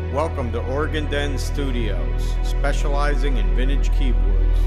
Welcome to Organ Den Studios, specializing in vintage keyboards.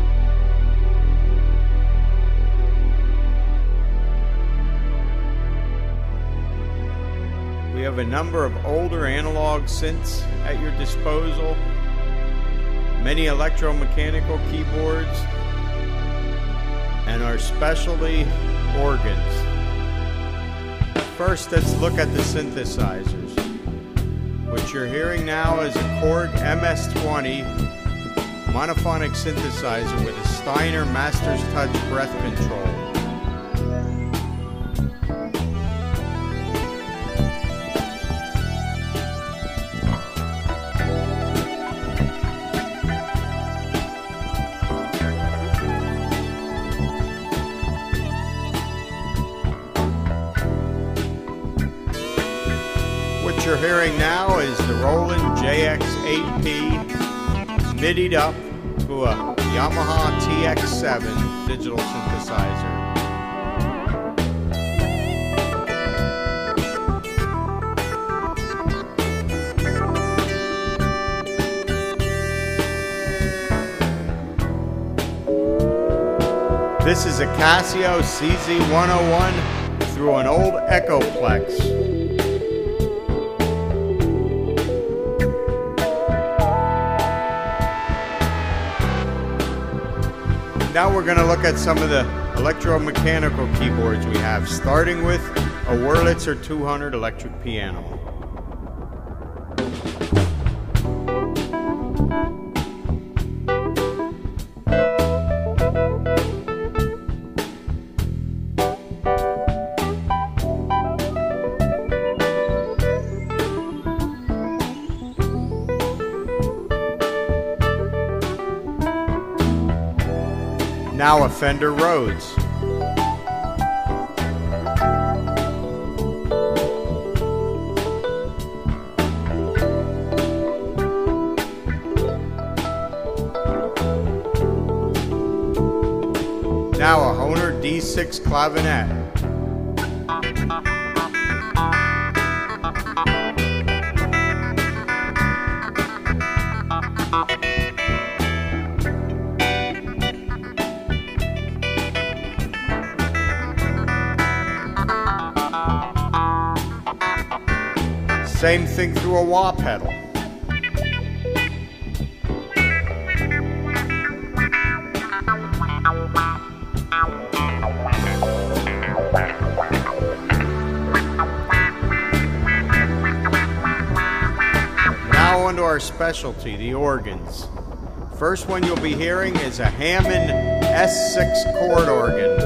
We have a number of older analog synths at your disposal, many electromechanical keyboards, and our specialty organs. First, let's look at the synthesizers. What you're hearing now is a Korg MS-20 monophonic synthesizer with a Steiner Master's Touch breath control. What you're hearing now is the Roland JX8P MIDI'd up to a Yamaha TX7 digital synthesizer. This is a Casio CZ101 through an old Echoplex. Now we're going to look at some of the electromechanical keyboards we have, starting with a Wurlitzer 200 electric piano. Now a Fender Rhodes. Now a Hohner D6 clavinet. Same thing through a wah pedal. Now onto our specialty, the organs. First one you'll be hearing is a Hammond S6 chord organ.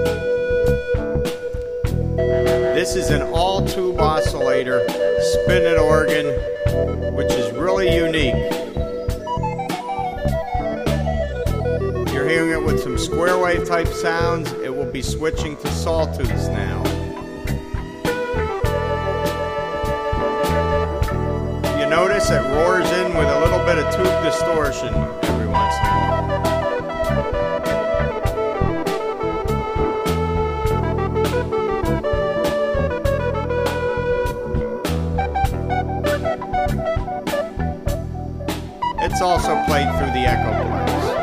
This is an all-tube oscillator spinet organ, which is really unique. You're hearing it with some square wave type sounds. It will be switching to sawtooths now. You notice it roars in with a little bit of tube distortion every once in a while. It's also played through the Echoplex.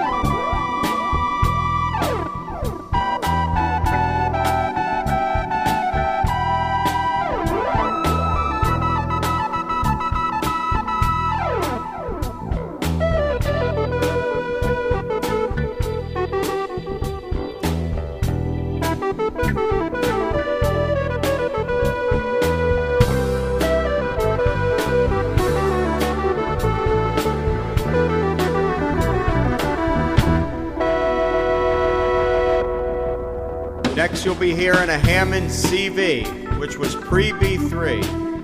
Next you'll be hearing a Hammond CV, which was pre-B3.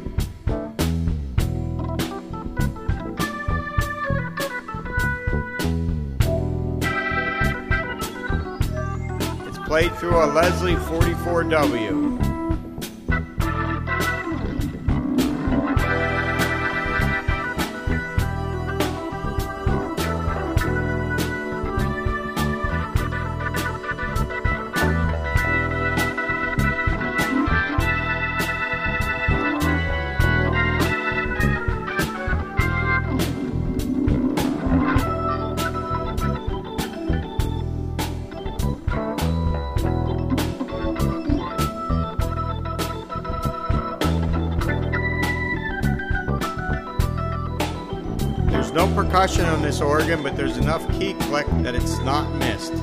It's played through a Leslie 44W. There's no percussion on this organ, but there's enough key click that it's not missed.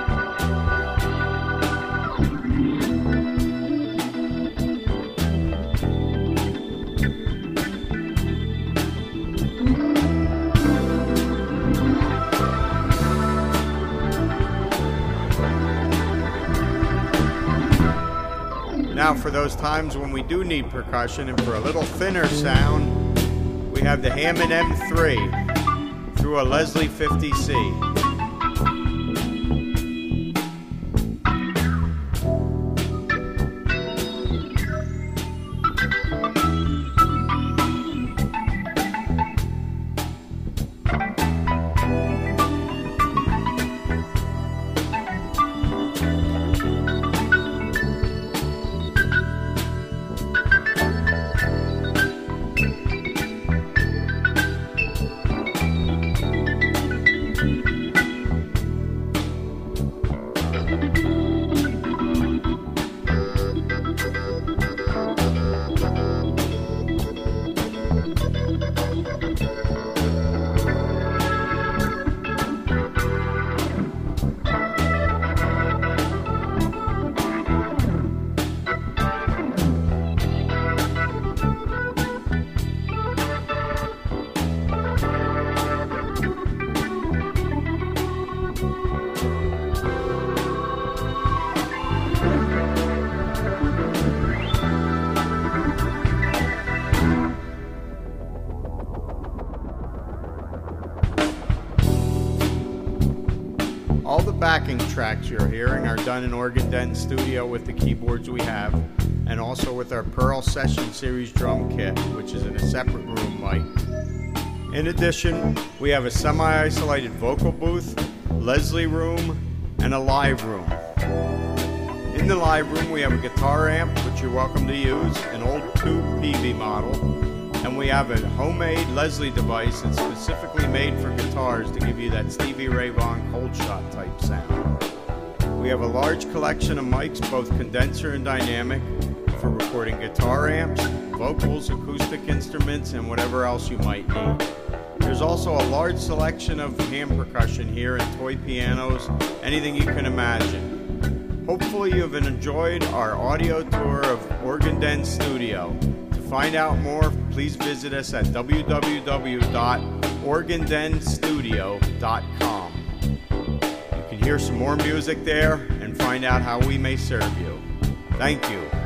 Now for those times when we do need percussion and for a little thinner sound, we have the Hammond M3 through a Leslie 50C. All the backing tracks you're hearing are done in Organ Den Studio with the keyboards we have, and also with our Pearl Session Series drum kit, which is in a separate room mic. In addition, we have a semi-isolated vocal booth, Leslie room, and a live room. In the live room, we have a guitar amp, which you're welcome to use, an old tube PV model, and we have a homemade Leslie device that's specifically made for guitars to give you that Stevie Ray Vaughan cold shot type sound. We have a large collection of mics, both condenser and dynamic, for recording guitar amps, vocals, acoustic instruments, and whatever else you might need. There's also a large selection of hand percussion here and toy pianos, anything you can imagine. Hopefully you've enjoyed our audio tour of Organ Den Studio. To find out more, please visit us at www.organdenstudio.com. You can hear some more music there and find out how we may serve you. Thank you.